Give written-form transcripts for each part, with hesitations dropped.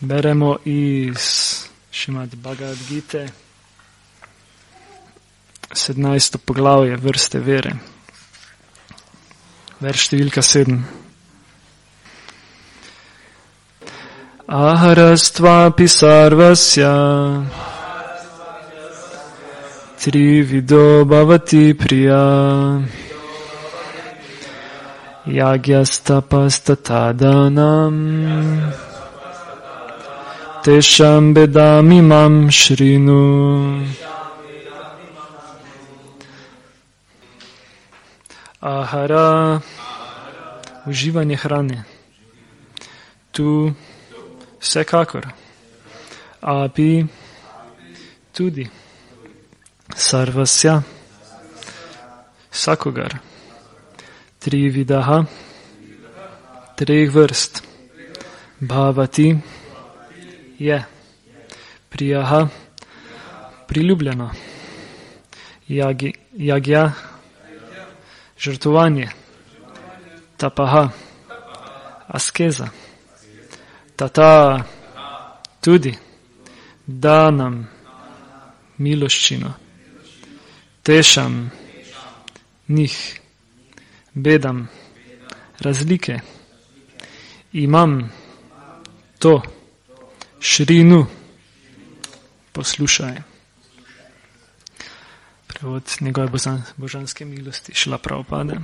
Beremo iz Šrimad Bhagavad Gite, 17. poglavje vrste vere. Verš številka 7. Aharastvapi sarvasya trivido bhavati priya yagyastapastatadanam tesham bedamimam shrinu. Ahara, uživanje hrane. Tu vsekakor. Api, tudi. Sarvasya, vsakogar. Trividaha, treh vrst. Bhavati, je. Priyaha, priljubljeno. Yagya, žrtvovanje. Tapaha, askeza. Tata, tudi. Danam, miloščino. Tešam, njih. Bedam, razlike. Imam, to. Šrinu, poslušaj. Prevod njegove božanske milosti Šrila Prabhupada.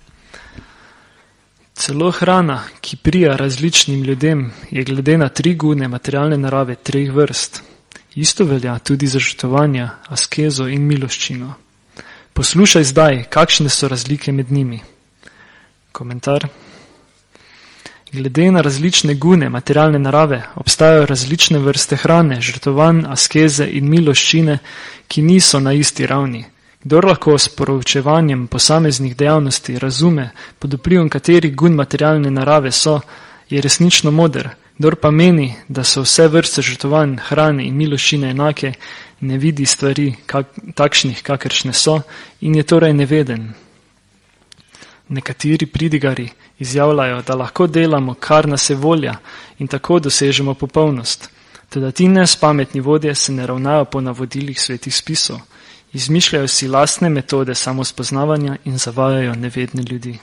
Celo hrana, ki prija različnim ljudem, je glede na tri gune materialne narave treh vrst. Isto velja tudi za žrtvovanja, askezo in miloščino. Poslušaj zdaj, kakšne so razlike med njimi. Komentar. Glede na različne gune materialne narave obstajajo različne vrste hrane, žrtvovanj, askeze in miloščine, ki niso na isti ravni. Kdor lahko s proučevanjem posameznih dejavnosti razume, pod vplivom katerih gun materialne narave so, je resnično moder. Kdor pa meni, da so vse vrste žrtvovanj, hrane in miloščine enake, ne vidi stvari takšnih, kakršne so, in je torej neveden. Nekateri pridigari izjavljajo, da lahko delamo, kar nas je volja, in tako dosežemo popolnost. Teda ti nespametni vodje se ne ravnajo po navodilih svetih spisov. Izmišljajo si lastne metode samospoznavanja in zavajajo nevedne ljudi.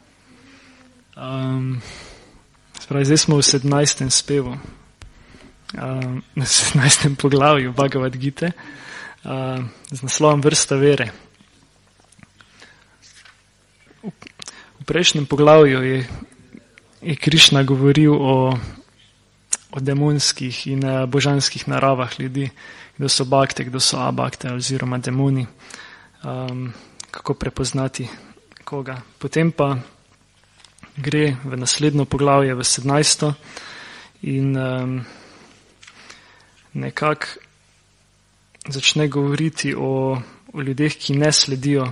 Zdaj smo v 17. spevu, na 17. poglavju Bhagavad Gite, z naslovom vrsta vere. V prejšnjem poglavju je Krišna govoril o demonskih in božanskih naravah ljudi, kdo so bakte, kdo so abakte oziroma demoni, kako prepoznati koga. Potem pa gre v naslednjo poglavje, v 17. in nekako začne govoriti o ljudeh, ki ne sledijo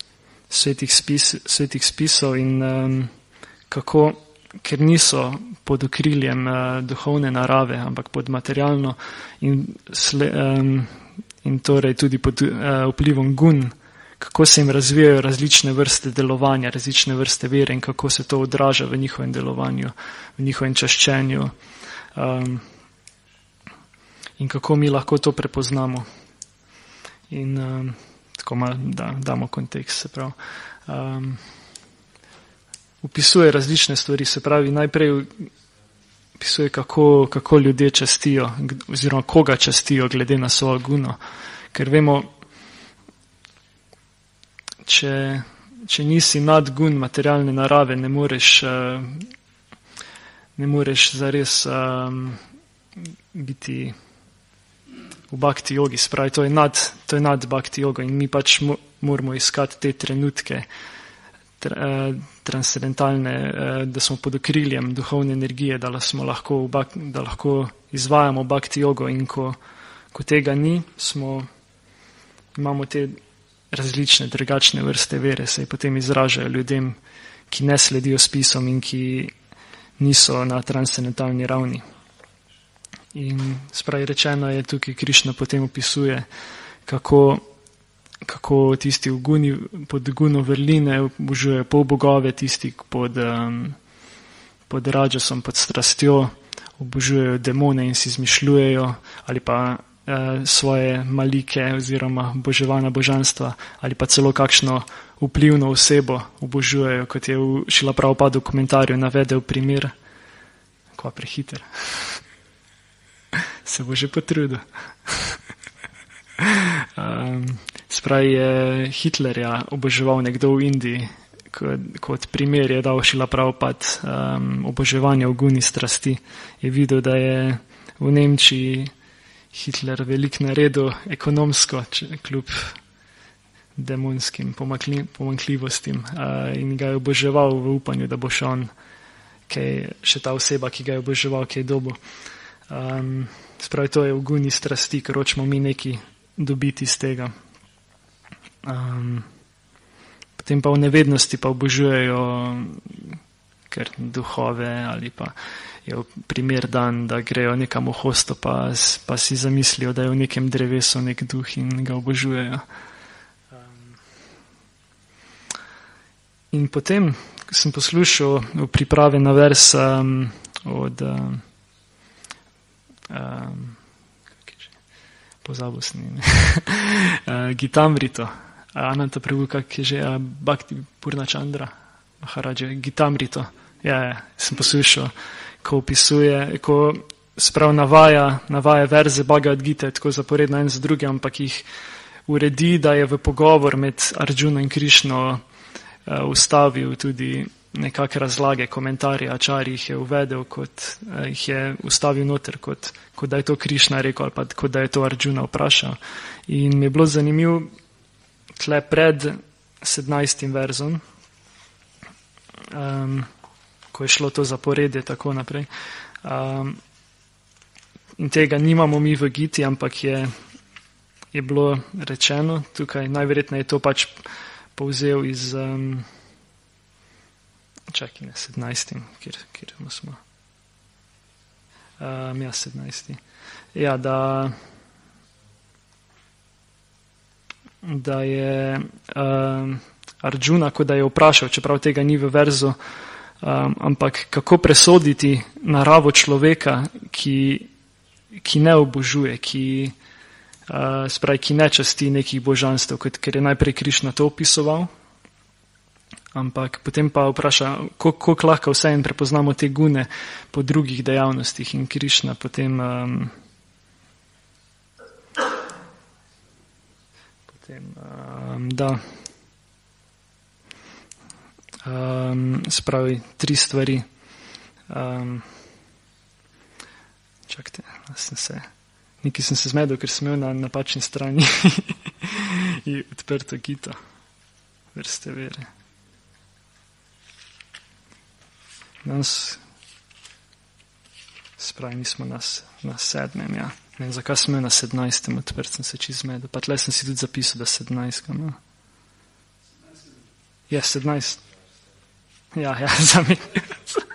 svetih spisov in kako, ker niso pod okriljem duhovne narave, ampak pod materialno in torej tudi pod vplivom gun, kako se jim razvijajo različne vrste delovanja, različne vrste vere in kako se to odraža v njihovem delovanju, v njihovem čaščenju in kako mi lahko to prepoznamo. In tako malo, da damo kontekst, se pravi. Upisuje različne stvari, se pravi, najprej opisuje, kako ljudje častijo, oziroma koga častijo glede na svojo guno. Ker vemo, če nisi nad gun materialne narave, ne moreš zares biti v bhakti jogi, spravi, to je nad bhakti jogo in mi pač moramo iskati te trenutke transcendentalne, da smo pod okriljem duhovne energije, da lahko izvajamo bhakti jogo in ko tega ni, imamo te različne, drugačne vrste vere, se potem izražajo ljudem, ki ne sledijo spisom in ki niso na transcendentalni ravni. In spravi rečeno je tukaj, Krišna potem opisuje, kako tisti pod guno vrline obožujejo polbogove, tisti pod rađasom, pod strastjo obožujejo demone in si izmišljujejo, ali pa svoje malike oziroma boževana božanstva, ali pa celo kakšno vplivno osebo obožujejo, kot je v Šrila Prabhupada v komentarju navedel primer. Kva prehiter. Se bo že potrudil. Spravi je Hitlerja oboževal nekdo v Indiji, kot primer je dal Šrila Prabhupada oboževanja v guni strasti. Je videl, da je v Nemčiji Hitler velik naredil ekonomsko, kljub demonskim pomankljivostim, in ga je oboževal v upanju, da bo še on, še ta oseba, ki ga je oboževal, kaj dobo. Spravi, to je v guni strasti, ker hočemo mi neki dobiti iz tega. Potem pa v nevednosti pa obožujejo ker duhove, ali pa je primer dan, da grejo nekam v hosto, pa si zamislijo, da je v nekem drevesu nek duh in ga obožujejo. In potem sem poslušal v priprave na vers od pozabil sem Gitamrito, Ananta Prabhu, kak je že Bhakti Purna Chandra Maharadža, Gitamrito. Ja, sem poslušal, ko opisuje, ko sprav navaja verze Bhagavad Gite, tako zaporedno en z drugim, ampak jih uredi, da je v pogovor med Arjuna in Krišno ustavil tudi nekakve razlage, komentarje, Ačari jih je uvedel, jih je ustavil noter, kot da je to Krišna rekel, ali pa kot da je to Arjuna vprašal. In mi je bilo zanimivo, tle pred 17. verzom, ko je šlo to zaporedje tako naprej. In tega nimamo mi v Giti, ampak je bilo rečeno tukaj, najverjetneje je to pač povzel iz 17. kjer smo. 17. Ja, da je Arjuna, kot da je vprašal, čeprav tega ni v verzu, ampak kako presoditi naravo človeka, ki ne obožuje, ki ne časti nekih božanstev, ker je najprej Krišna to opisoval, ampak potem pa vpraša, koliko lahko vseeno prepoznamo te gune po drugih dejavnostih, in Krišna potem spravi 3 stvari. Čakajte, nekaj sem se zmedel, ker sem imel na napačni strani in odprto Gito, vrste vere. Danes spravi, mi smo na 7. Ja. Ne vem, zakaj sem imel na 17. odprt, sem se čisto zmedel. Pa tle sem si tudi zapisal, da 17. No. Je 17. Ja, zamenil.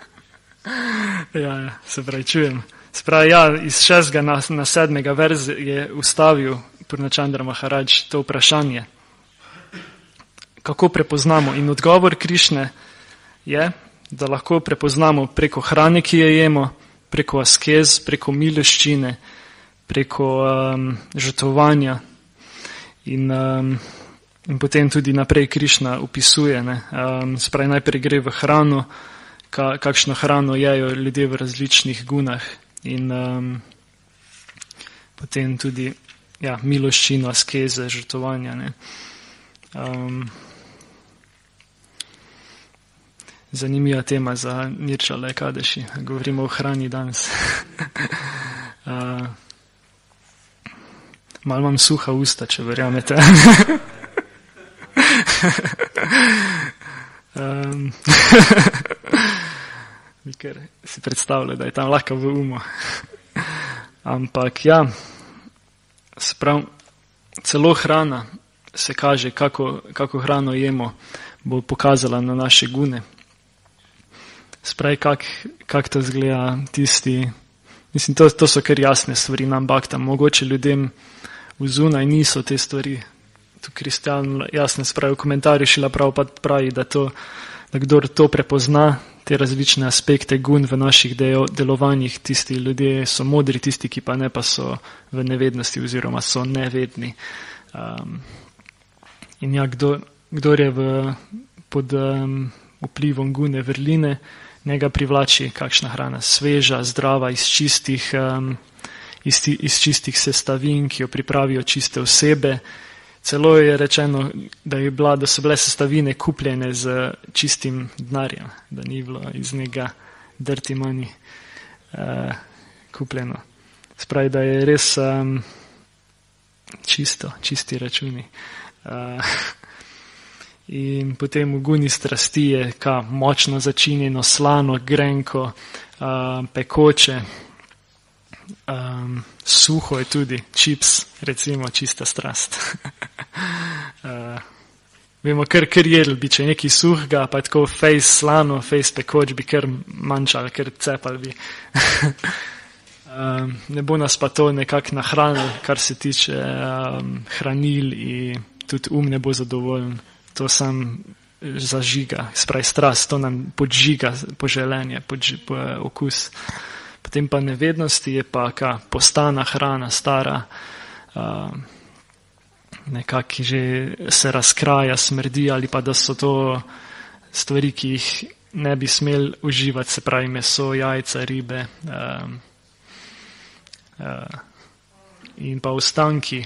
Ja, se pravi, čujem. Spravi, iz 6. na 7. verz je ustavil Purna Chandra Maharadž to vprašanje. Kako prepoznamo? In odgovor Krišne je, da lahko prepoznamo preko hrane, ki jo jemo, preko askez, preko miloščine, preko žrtvovanja. In potem tudi naprej Krišna opisuje. Spravi, najprej gre v hrano, kakšno hrano jejo ljudje v različnih gunah. In potem tudi miloščino, askeze, žrtvovanja. Zanimiva tema za Nirjala Ekadaši. Govorimo o hrani danes. Malo imam suha usta, če verjamete. Ker si predstavlja, da je tam lahko v umu. Ampak celo hrana se kaže, kako hrano jemo, bo pokazala na naše gune. Spravi, kak to zgleda tisti, mislim, to so kar jasne stvari nam baktam. Mogoče ljudem vzunaj niso te stvari. Tu Kristjan jasne spravi v komentarju Šrila Prabhupada pravi, da kdor to prepozna, te različne aspekte gun v naših delovanjih. Tisti ljudje so modri, tisti, ki pa ne, pa so v nevednosti oziroma so nevedni. In ja, kdor je pod vplivom gune vrline, njega privlači kakšna hrana, sveža, zdrava, iz čistih sestavin, ki jo pripravijo čiste osebe. Celo je rečeno, da so bile sestavine kupljene z čistim denarjem, da ni bilo iz njega dirty money kupljeno. Spravi, da je res čisti računi. In potem v guni strasti je močno začinjeno, slano, grenko, pekoče, suho je tudi, čips, recimo, čista strast. Vemo, kar jedli bi, če je nekaj suhega, pa je tako fejs slano, fejs pekoč, bi kar manjšali, kar cepali bi. Ne bo nas pa to nekako nahranilo, kar se tiče hranil, in tudi ne bo zadovoljen. To sam zažiga, spravi strast, to nam podžiga poželenje, okus. Potem pa nevednosti je pa postana hrana, stara, nekako že se razkraja, smrdi, ali pa da so to stvari, ki jih ne bi smeli uživati, se pravi meso, jajca, ribe, in pa ostanki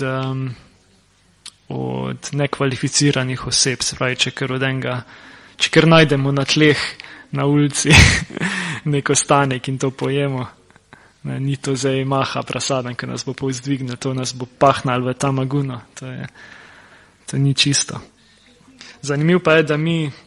od nekvalificiranih oseb, se pravi, če kar najdemo na tleh, na ulici, nek ostanek in to pojemo, ne, ni to zdaj maha prasadan, ki nas bo povzdvignil, to nas bo pahnal v ta maguno, to ni čisto. Zanimiv pa je, da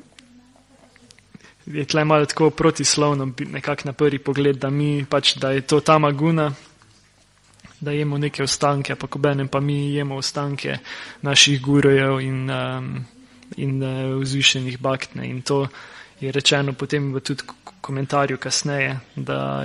je tle malo tako protislovno, nekako na prvi pogled, da je to ta maguna, da jemo neke ostanke, pa obenem pa mi jemo ostanke naših gurujev in vzvišenih baktne. In to je rečeno potem v tudi komentarju kasneje, da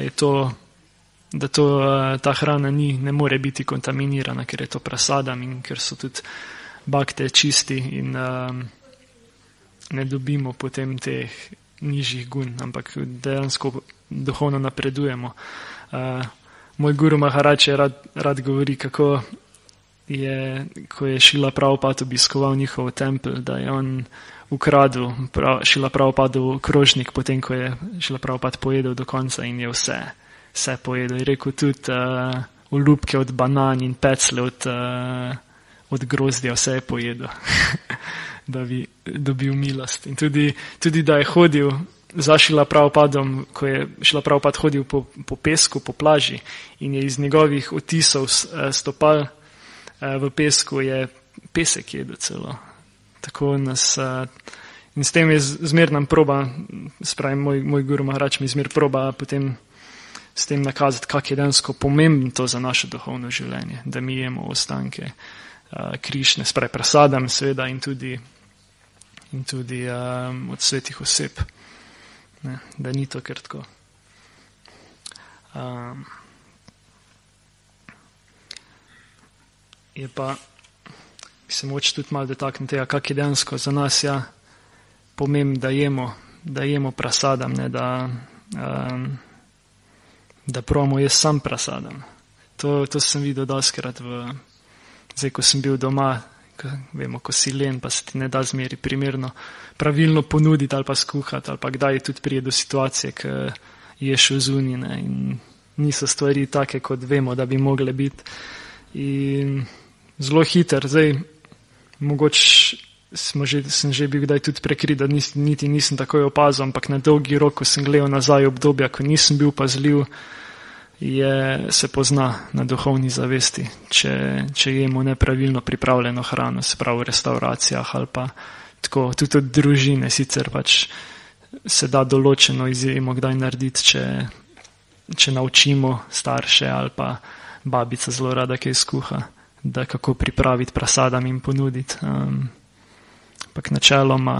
ta hrana ne more biti kontaminirana, ker je to prasadam in ker so tudi bakte čisti in ne dobimo potem teh nižjih gun, ampak dejansko duhovno napredujemo. Moj guru Maharač rad govori, kako ko je Šrila Prabhupada obiskoval njihov tempelj, da je on ukradel Šrila Prabhupadov krožnik, potem ko je Šrila Prabhupada pojedel do konca in je vse pojedel. Je rekel tudi olupke od banan in pecle od grozdja, vse je pojedel, da bi dobil milost. In tudi da je hodil za Šrila Prabhupadom, ko je Šrila Prabhupada hodil po pesku, po plaži in je iz njegovih otisov stopal v pesku, je pesek jedel celo. Tako nas, in s tem je zmer nam proba, spravim, moj guru Maharač mi zmer proba potem s tem nakazati, kak je dejansko pomembno to za naše duhovno življenje, da mi jemo ostanke Krišne, spravim, prasadam seveda in tudi od svetih oseb. Ne, da ni to kar tako. Je pa, bi se moč tudi malo dotakniti tega, kak je dejansko za nas pomembno, da jemo prasadam, ne, da probamo jaz sam prasadam. To sem videl dostikrat zdaj, ko sem bil doma, vemo, ko si len, pa se ti ne da zmeri primerno pravilno ponuditi ali pa skuhati, ali pa kdaj tudi prije do situacije, ki ješ v zunine in niso stvari take, kot vemo, da bi mogle biti. In zelo hiter, zdaj mogoče sem že bil kdaj tudi prekrit, da niti nisem takoj opazil, ampak na dolgi rok, ko sem gledal nazaj obdobja, ko nisem bil pazljiv, se pozna na duhovni zavesti, če jemo nepravilno pripravljeno hrano, se pravi v restauracijah ali pa tako, tudi od družine, sicer pač se da določeno izjemo kdaj narediti, če naučimo starše ali pa babica zelo rada kaj skuha, da kako pripraviti prasadam in ponuditi. Ampak načeloma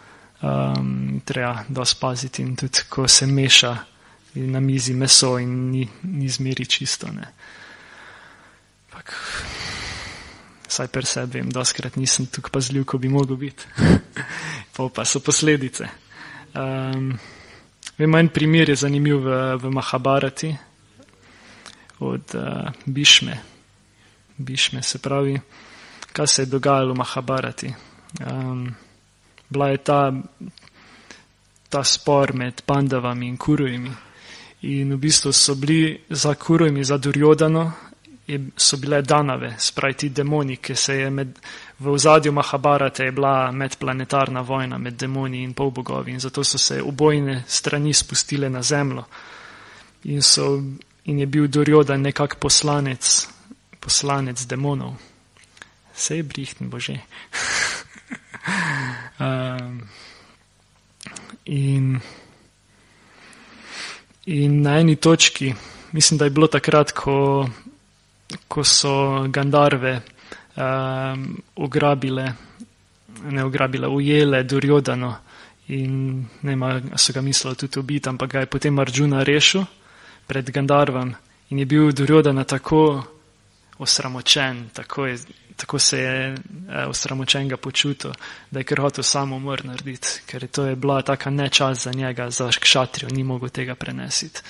treba dosti paziti in tudi, ko se meša na mizi meso in ni zmeri čisto. Ne. Pak, saj per sebi vem, dostikrat nisem tukaj pazljiv, ko bi mogel biti. Pa so posledice. Vemo, en primer je zanimiv v Mahabharati od Bhišme. Bhišme, se pravi, kaj se je dogajalo v Mahabharati. Bila je ta spor med Pandavami in Kurujimi. In v bistvu so bili za Kurujimi, za Duryodhano, so bile Danave, spravi ti demoni, ki se je v ozadju Mahabharate je bila medplanetarna vojna med demoni in polbogovi in zato so se obojne strani spustile na zemljo in je bil Duryodhan nekak poslanec demonov. Sej brihten bože. In na eni točki, mislim, da je bilo takrat, ko so Gandharve ujele Duryodhano in ne vem, so ga mislili tudi ubiti, ampak ga je potem Arjuna rešil pred Gandharvam in je bil Duryodhana tako osramočen, tako se je osramočen ga počutil, da je kar hotel samomor narediti, ker to je bila taka nečast za njega, za kšatrijo, ni mogel tega prenesiti.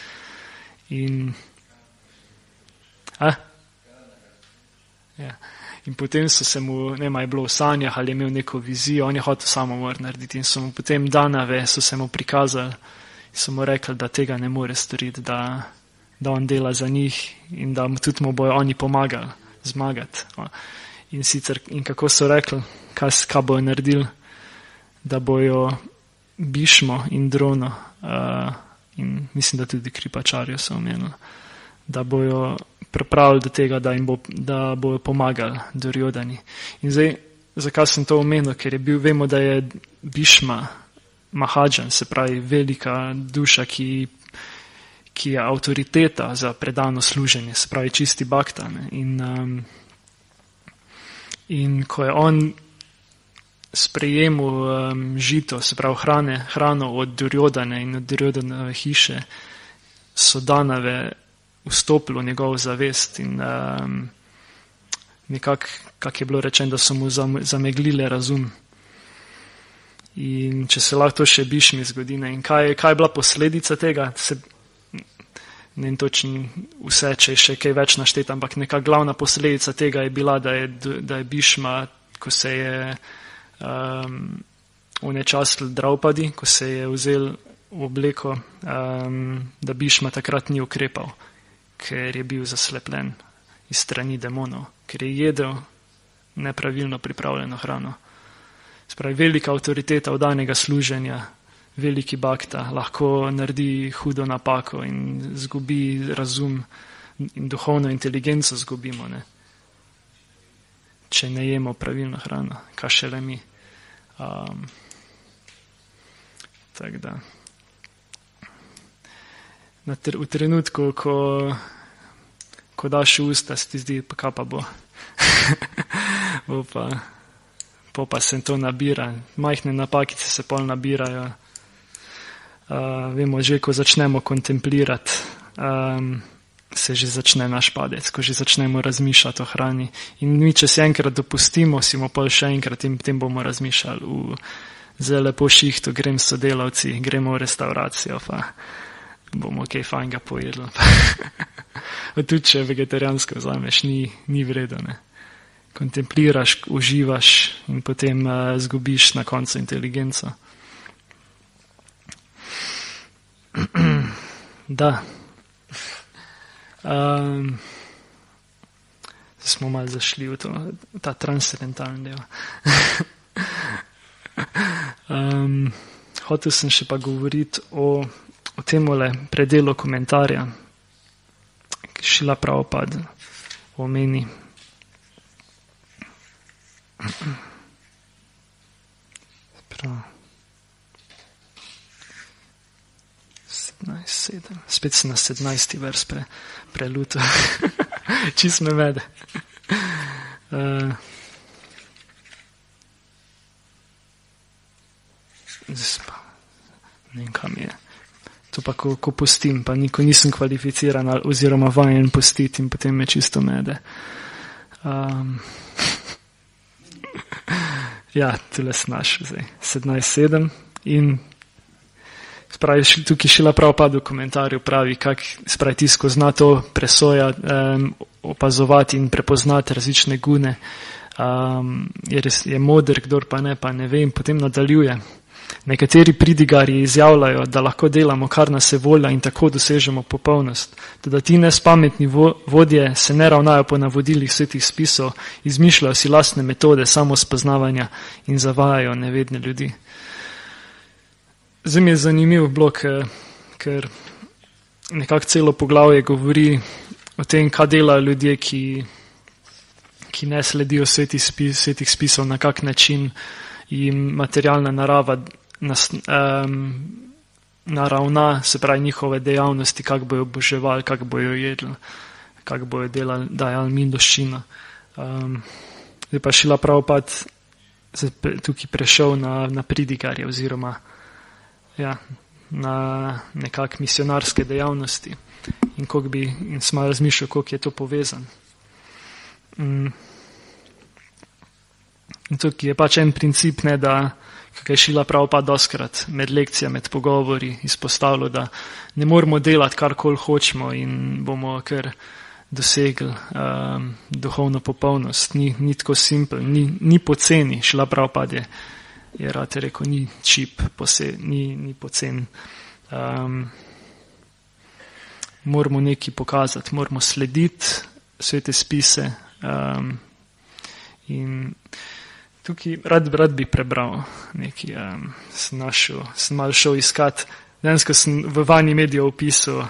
In potem so se mu, ne vem, je bilo v sanjah ali je imel neko vizijo, on je hotel samomor narediti in so mu potem Danave, so se mu prikazali in so mu rekli, da tega ne more storiti, da on dela za njih in da tudi mu bojo oni pomagali zmagati. In kako so rekli, kaj bojo naredili, da bojo Bhišmo in Drono in mislim, da tudi Kripačarjo so omenili, da bojo pripravili do tega, da bojo pomagali Duryodhani. In zdaj, zakaj sem to omenil? Ker vemo, da je Bhišma Mahajan, se pravi velika duša, ki je avtoriteta za predano služenje, se pravi čisti bhakta. In ko je on sprejemal žito, se pravi hrano od Duryodhane in od Duryodhanove hiše, so Danave vstopili v njegov zavest in nekako, kak je bilo rečeno, da so mu zameglile razum. In če se lahko to še Bhišmi zgodi, in kaj je bila posledica tega, ne vem točno vse, če je še kaj več naštet, ampak neka glavna posledica tega je bila, da je Bhišma, ko se je onečastil Draupadi, ko se je vzel v obleko, da Bhišma takrat ni ukrepal, ker je bil zaslepljen iz strani demonov, ker je jedel nepravilno pripravljeno hrano. Spravi, velika avtoriteta vdanega služenja, veliki bhakta, lahko naredi hudo napako in zgubi razum in duhovno inteligenco zgubimo, ne? Če ne jemo pravilno hrano, kaj šele mi. Tako da. V trenutku, ko daš v usta, se ti zdi, pa kaj pa bo. Pa se to nabira. Majhne napakice se pol nabirajo. Vemo, že ko začnemo kontemplirati, se že začne naš padec, ko že začnemo razmišljati o hrani. In mi, če se enkrat dopustimo, si mu pol še enkrat in potem bomo razmišljali zelo lepo šihtu, grem s sodelavci, gremo v restauracijo, pa bomo kaj fajnega pojedli. Tudi če vegetarijansko vzameš, ni vredno, ne. Kontempliraš, uživaš in potem zgubiš na koncu inteligenco. Da. Smo malo zašli v ta transcendentalni del. Hotel sem še pa govoriti o temole predelu komentarja, ki Šrila Prabhupada omeni. Spet sem na 17. vers preluto. Čist me vede. Ne vem, kam je. To pa, ko postim, pa ko nisem kvalificiran oziroma vajen postiti in potem me čisto mede. Ja, tule sem našel zdaj. 17.7 in Spravi, tukaj Šrila Prabhupada v komentarju pravi, spravi tisko zna to presojati, opazovati in prepoznati različne gune. Je moder, kdor pa ne ve, in potem nadaljuje. Nekateri pridigarji izjavljajo, da lahko delamo, kar nas je volja in tako dosežemo popolnost. Teda ti nespametni vodje se ne ravnajo po navodilih svetih spisov, izmišljajo si lastne metode samospoznavanja in zavajajo nevedne ljudi. Zdaj mi je zanimiv blok, ker nekako celo poglavje govori o tem, kaj delajo ljudje, ki ne sledijo svetih spisov, na kak način jim materialna narava naravna, se pravi njihove dejavnosti, kako bojo oboževali, kako bojo jedli, kako bojo delali, dajali miloščino. Zdaj pa Šrila Prabhupada tukaj prešel na pridigarje oziroma na nekak misionarske dejavnosti in smo razmišljali, koliko je to povezan. In tukaj je pač en princip, da kaj Šrila Prabhupada doskrat med lekcijami, med pogovori izpostavljal, da ne moramo delati karkoli hočemo in bomo kar dosegli duhovno popolnost. Ni tako simpel, ni poceni. Šrila Prabhupada je rad rekel, ni čip, ni pocen. Moramo nekaj pokazati, moramo slediti svete spise. In tukaj rad bi prebral nekaj, sem malo šel iskat. Danes, ko sem v Vani medijev opisal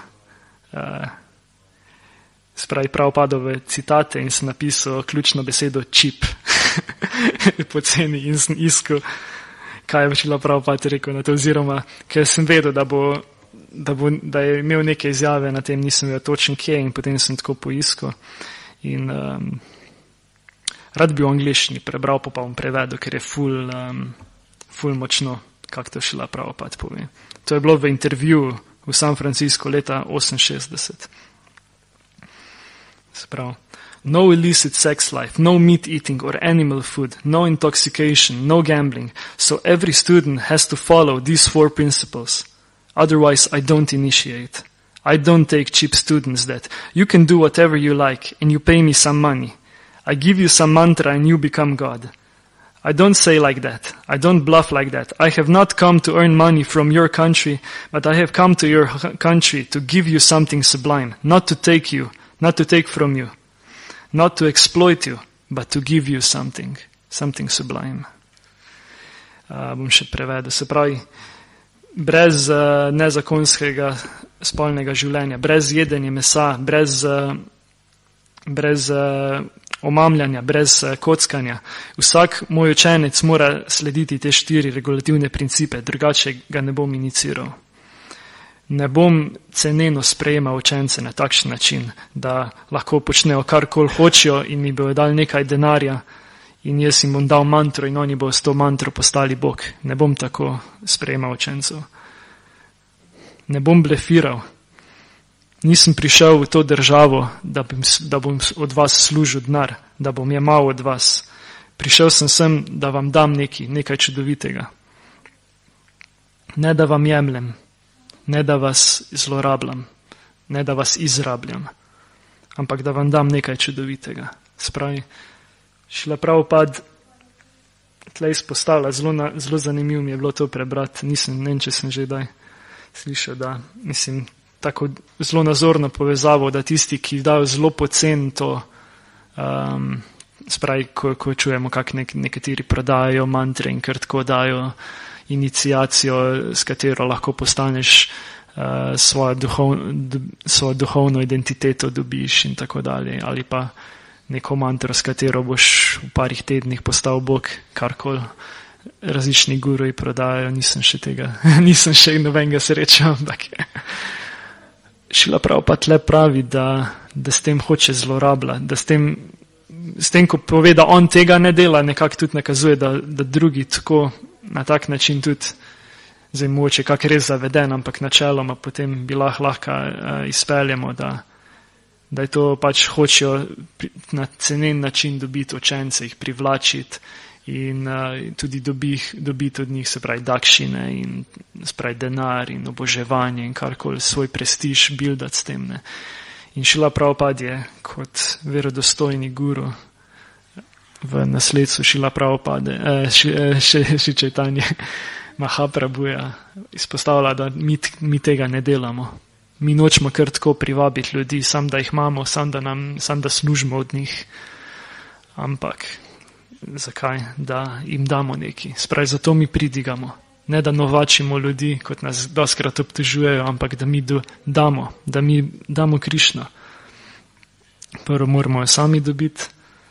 spravi Prabhupadove citate in sem napisal ključno besedo čip. Poceni in sem iskal, kaj je Šrila Prabhupada rekel na to, oziroma ker sem vedel, da je imel neke izjave na tem, nisem vedel točen kje in potem sem tako poiskal. In rad bi v angliščini prebral, pa bom prevedel, ker je ful močno, kako to Šrila Prabhupada pove. To je bilo v intervjuju v San Francisco leta 68. Sprav. No illicit sex life, no meat eating or animal food, no intoxication, no gambling. So every student has to follow these 4 principles. Otherwise, I don't initiate. I don't take cheap students that you can do whatever you like and you pay me some money. I give you some mantra and you become God. I don't say like that. I don't bluff like that. I have not come to earn money from your country, but I have come to your country to give you something sublime, not to take from you, not to exploit you, but to give you something sublime. Bom še prevedel. Se pravi, brez nezakonskega spolnega življenja, brez jedenja mesa, brez omamljanja, brez kockanja. Vsak moj učenec mora slediti te 4 regulativne principe, drugače ga ne bom iniciral. Ne bom ceneno sprejemal učence na takšen način, da lahko počnejo karkoli hočejo in mi bojo dali nekaj denarja in jaz jim bom dal mantro in oni bojo s to mantro postali Bog. Ne bom tako sprejemal učencev. Ne bom blefiral. Nisem prišel v to državo, da bom od vas služil denar, da bom jemal od vas. Prišel sem, da vam dam nekaj čudovitega. Ne da vam jemljem, ne da vas zlorabljam, ne da vas izrabljam, ampak da vam dam nekaj čudovitega. Spravi, Šrila Prabhupada tle izpostavlja, zelo zanimivo mi je bilo to prebrati, ne vem, če sem že daj slišal, da mislim, tako zelo nazorno povezavo, da tisti, ki dajo zelo pocen to, spravi, ko čujemo, kako nekateri prodajajo mantre in kar tako dajo iniciacijo, s katero lahko postaneš svojo duhovno identiteto dobiš in tako dalje, ali pa neko mantro, s katero boš v parih tednih postal Bog, karkoli različni guruji prodajajo, nisem še nobenega srečal, ampak Šrila Prabhupada tle pravi, da s tem hoče zlorabljati, da s tem, ko pove, da on tega ne dela, nekako tudi nakazuje, da drugi tako na tak način tudi, zdaj moče kak res zaveden, ampak načeloma potem bi lahko izpeljemo, da je to pač hočejo na cenen način dobiti učence, jih privlačiti in tudi dobiti od njih, se pravi, dakšine in se pravi denar in oboževanje in karkoli, svoj prestiž buildati s tem. Ne. In Šrila Prabhupada je kot verodostojni guru v nasledstvu Šrila Prabhupada, Šri Čaitanje Mahaprabhuja izpostavlja, da mi tega ne delamo. Mi nočemo kar tako privabiti ljudi, sam da jih imamo, sam da služimo od njih. Ampak zakaj? Da jim damo neki. Spravi, zato mi pridigamo. Ne da novačimo ljudi, kot nas doskrat obtežujejo, ampak da mi damo Krišno. Prvo moramo jo sami dobiti,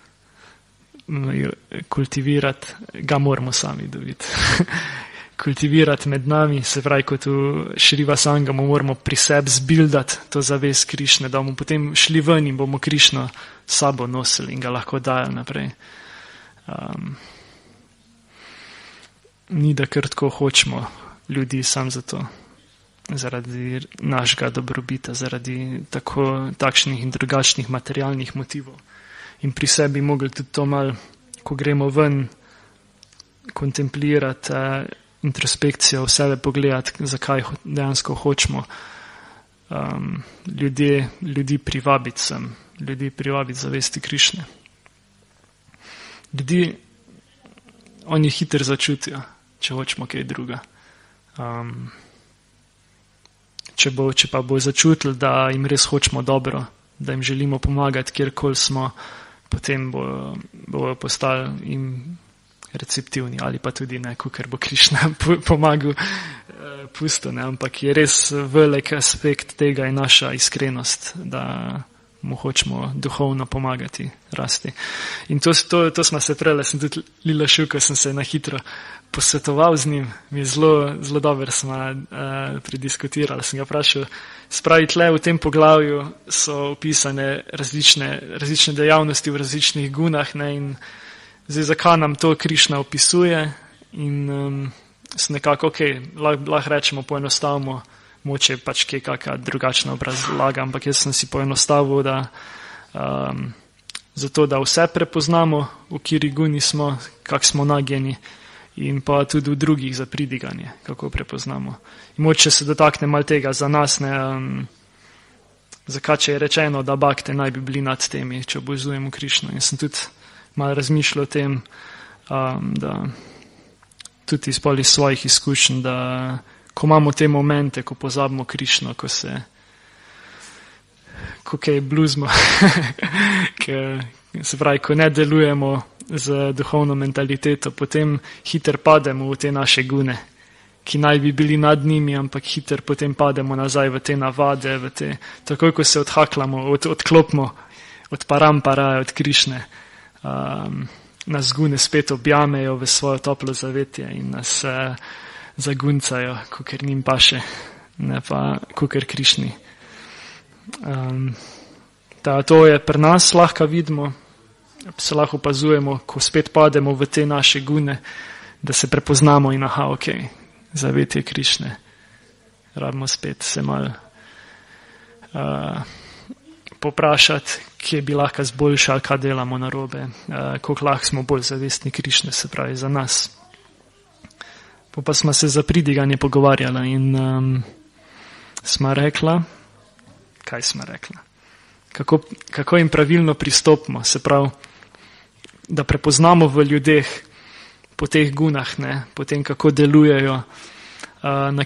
kultivirati, ga moramo sami dobiti. Kultivirati med nami, se pravi, kot v Šriva Sangamu moramo pri sebi zbildati to zavest Krišne, da bomo potem šli ven in bomo Krišno sabo nosili in ga lahko dajali naprej. Ni da kar tako hočemo ljudi sam zato, zaradi našega dobrobita, zaradi takšnih in drugačnih materialnih motivov. In pri sebi mogli tudi to malo, ko gremo ven, kontemplirati, introspekcijo v sebe pogledati, zakaj dejansko hočemo ljudi privabiti sem, ljudi privabiti zavesti Krišne. Ljudi, oni hitro začutijo, če hočemo kaj druga. Če pa bo začutili, da jim res hočemo dobro, da jim želimo pomagati, kjerkoli smo, potem bo postali jim receptivni ali pa tudi ne, ker bo Krišna pomagal pusto, ne, ampak je res velik aspekt tega je naša iskrenost, da mu hočemo duhovno pomagati rasti. In to smo se prele, sem tudi Lila Šuka, sem se na hitro posvetoval z njim, mi je zelo dobro smo prediskutirali, sem ga vprašal, spravi tle v tem poglavju so opisane različne dejavnosti v različnih gunah, ne, in zdaj, zakaj nam to Krišna opisuje in se nekako, lahko rečemo poenostavimo, moče pač kaj kakšna drugačna obrazlaga, ampak jaz sem si poenostavil, da zato, da vse prepoznamo, v kateri guni smo, kak smo nagnjeni in pa tudi v drugih za pridiganje, kako prepoznamo. In moče se dotakne malo tega za nas, ne, zakaj če je rečeno, da bakte naj bi bili nad temi, če obojzujemo Krišno. In sem tudi malo razmišljal o tem, da tudi iz svojih izkušenj, da ko imamo te momente, ko pozabimo Krišno, ko kaj bluzimo, se pravi, ko ne delujemo z duhovno mentaliteto, potem hiter pademo v te naše gune, ki naj bi bili nad njimi, ampak hiter potem pademo nazaj v te navade, takoj ko se odhaklamo, odklopimo od parampara, od Krišne, nas gune spet objamejo v svojo toplo zavetje in nas zaguncajo, kakor njim paše, ne pa kakor Krišni. To je pri nas lahko vidimo, se lahko opazujemo, ko spet pademo v te naše gune, da se prepoznamo in zavetje Krišne. Rabimo spet se malo poprašati, kje bi lahko zboljšali, kaj delamo narobe, koliko lahko smo bolj zavestni Krišne, se pravi za nas. Pa smo se za pridiganje pogovarjali in smo rekla, kaj smo rekla? Kako jim pravilno pristopimo, se pravi, da prepoznamo v ljudeh po teh gunah, ne, po tem, kako delujejo, na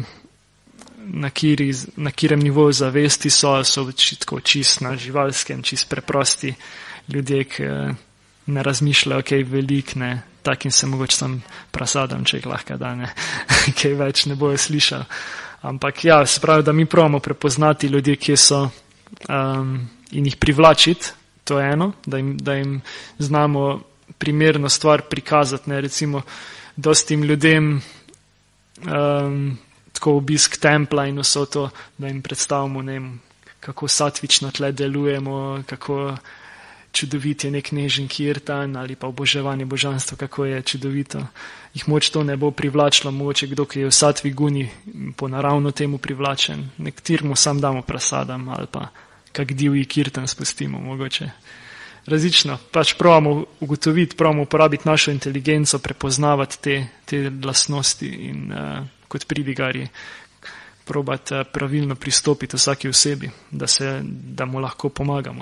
katerem nivoju zavesti so tako čist na živalskem, čist preprosti ljudje, ki ne razmišljajo kaj velik, ne, takim se mogoče sam prasadam, če jih lahko da, ne, kaj več ne bojo slišali. Ampak ja, se pravi, da mi probamo prepoznati ljudje, kje so in jih privlačiti, to je eno, da jim znamo primerno stvar prikazati, ne, recimo, dostim ljudem tako obisk templa in vso to, da jim predstavimo, ne vem, kako satvično tle delujemo, kako čudovit je nek nežen kirtan ali pa oboževanje božanstva, kako je čudovito. Jih moč to ne bo privlačilo, moče kdo, ki je v satvi guni, po naravno temu privlačen. Nektirmu sam damo prasadam ali pa kak divji kirtan spustimo, mogoče različno. Pač pravimo ugotoviti, pravimo uporabiti našo inteligenco, prepoznavati te lastnosti in kot pridigarji probati pravilno pristopiti vsaki osebi, da mu lahko pomagamo.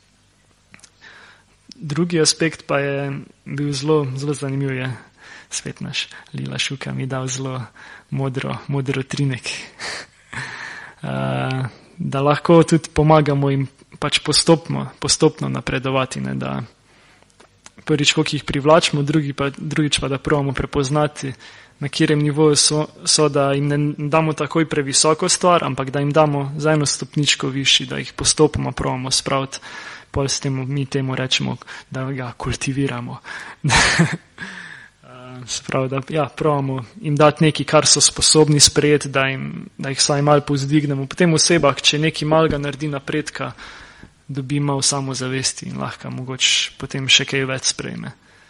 Drugi aspekt pa je bil zelo zanimiv, je svet naš Lila Šuka mi dal zelo modro trinek. Da lahko tudi pomagamo jim pač postopno napredovati, ne, da prvič, koliko jih privlačimo, drugič pa da probamo prepoznati, na katerem nivoju so, da jim ne damo takoj previsoko stvar, ampak da jim damo za eno stopničko višji, da jih postopoma probamo spraviti, pol s tem mi temu rečemo, da ga kultiviramo. Sprav, da probamo jim dati nekaj, kar so sposobni sprejeti, da jih vsaj malo povzdignemo. Potem osebah, če nekaj malega naredi napredka, dobi malo samozavesti in lahko mogoče potem še kaj več sprejme.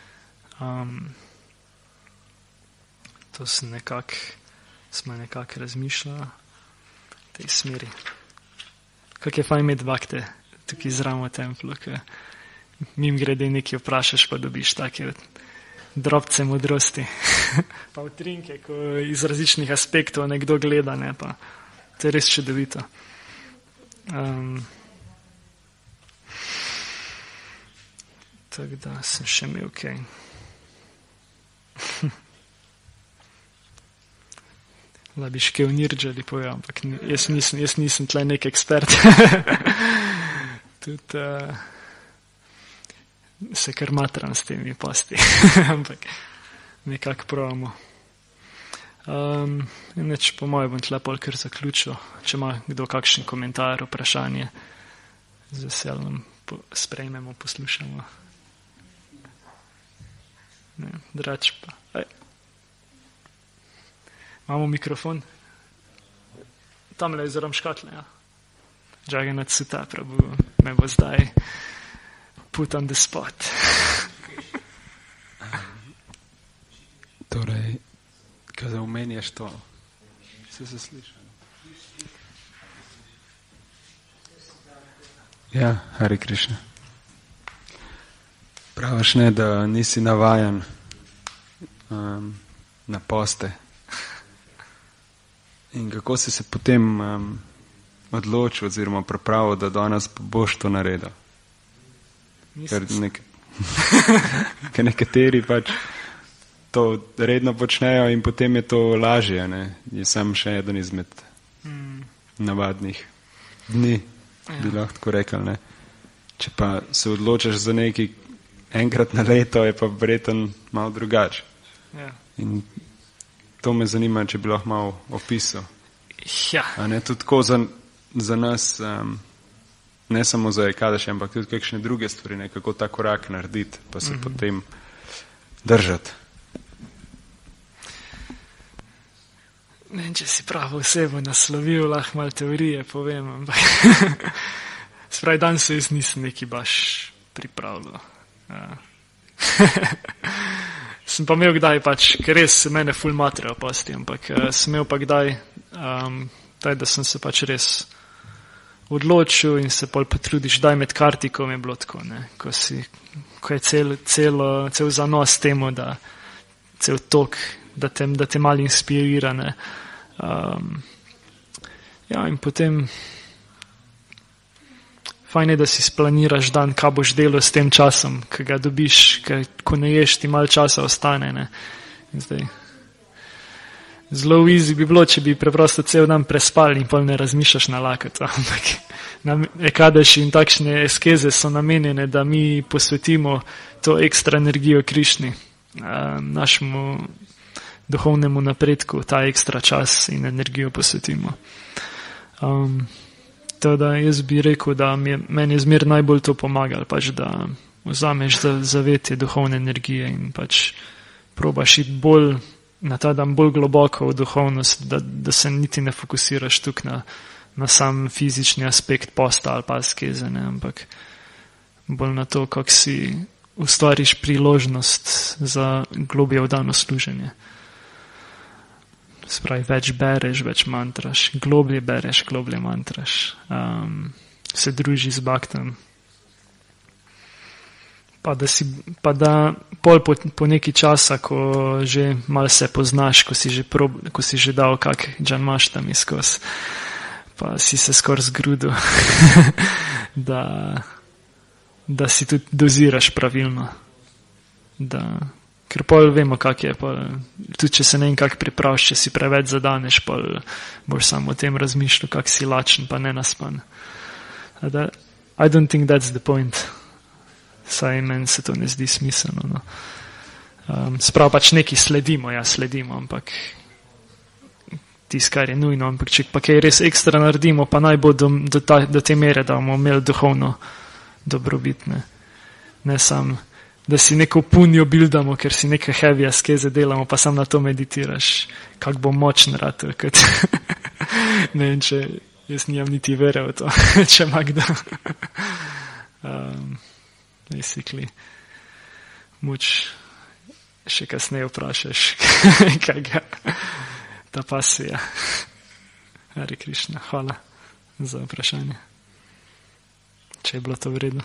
To smo nekako razmišljali v tej smeri. Kak je fajn imeti bakte tukaj zraven v templu, ker mim grede nekaj vprašaš, pa dobiš take drobce modrosti. Pa utrinke, ko iz različnih aspektov nekdo gleda, ne, pa to je res čudovito. Tako da sem še imel kaj. Da bi še kaj v Nirđali povedal, ampak jaz nisem tle nek ekspert. Tudi se kar matram s temi posti, ampak nekako pravimo. Neč po moje bom tle pol kar zaključil, če ima kdo kakšen komentar, vprašanje, z veseljem sprejmemo, poslušamo. Ne, drač pa. Imamo mikrofon? Tamle je zorom škatle, ja. Džagenat Suta, prabu, me bo zdaj put on the spot. Torej, kada omenjaš to, se sliša? Ja, Hare Krishna. Praviš ne, da nisi navajan na poste. In kako si se potem odločil oziroma pripravil, da danes boš to naredil? Ker nekateri pač to redno počnejo in potem je to lažje, ne? Je sam še eden izmed navadnih dni, bi lahko tako rekel, ne? Če pa se odločaš za nekaj enkrat na leto, je pa verjetno malo drugače. Ja. In to me zanima, če bi lahko malo opisal. Ja. A ne, tudi tako za nas, ne samo za Ekadaši, ampak tudi kakšne druge stvari, ne, kako ta korak narediti, pa se potem držati. Ne, če si pravo osebo naslovil, lahko malo teorije povem, ampak spravi danes jaz nisem neki baš pripravljal. Sem pa imel kdaj pač, ker res se mene ful matrejo posti, ampak sem imel pa kdaj, da sem se pač res odločil in se pol potrudiš, daj med kartikom je bilo tako, ne, ko je cel zanos temu, da cel tok, da te malo inspirira, ne. Ja, in potem fajn je, da si splaniraš dan, kaj boš delal s tem časom, ki ga dobiš, ko ne ješ, ti malo časa ostane, ne. In zdaj, zelo easy bi bilo, če bi preprosto cel dan prespal in pol ne razmišljaš na lakoto, ampak Ekadaši in takšne eskeze so namenjene, da mi posvetimo to ekstra energijo Krišni, našemu duhovnemu napredku, ta ekstra čas in energijo posvetimo. Da jaz bi rekel, da meni je zmer najbolj to pomagalo, pač da vzameš zavetje duhovne energije in pač probaš iti bolj na ta dan bolj globoko v duhovnost, da se niti ne fokusiraš tukaj na sam fizični aspekt posta ali pa askeze, ne, ampak bolj na to, kako si ustvariš priložnost za globje vdano služenje. Spravi, več bereš, več mantraš, globlje bereš, globlje mantraš, se druži z bhaktom. pa da pol po neki časa, ko že malo se poznaš, ko si že dal kak džan maš tam izkos, pa si se skoraj zgrudil, da si tudi doziraš pravilno. Ker pol vemo, kak je. Tudi če se ne vem kak pripraviš, če si preveč zadaneš, pol boš samo o tem razmišljal, kak si lačen, pa ne naspan. I don't think that's the point. Saj meni se to ne zdi smiselno. No. Sprav pač neki sledimo, ampak kar je nujno, ampak če pa kaj res ekstra naredimo, pa naj bo do te mere, da bomo imeli duhovno dobrobit. Ne sam, da si neko punjo bildamo, ker si neke heavy askeze delamo, pa sam na to meditiraš, kak bo močen rad. Ne vem, če jaz nijem niti vere v to, če ima kdo. Basically, moč še kasneje vprašaš, kaj ga ta pasija. Hare Krišna, hvala za vprašanje. Če je bilo to v redu.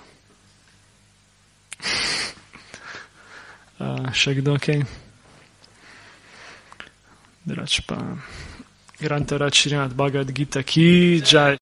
Še kdo, kaj? Drugač pa Granta Rad Šrinat Bhagavad Gita ki jai.